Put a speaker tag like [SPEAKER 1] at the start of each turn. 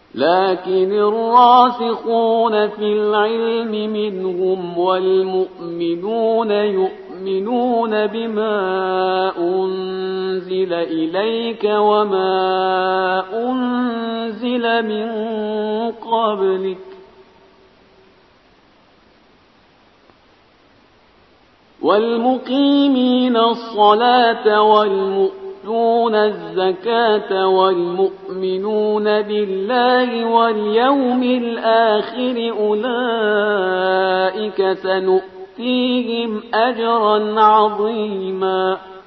[SPEAKER 1] لكن الراسخون في العلم منهم والمؤمنون يؤمنون بما أنزل إليك وما أنزل من قبلك والمقيمين الصلاة والمؤتون الزكاة والمؤمنون بالله واليوم الآخر أولئك سنؤتيهم أجرا عظيما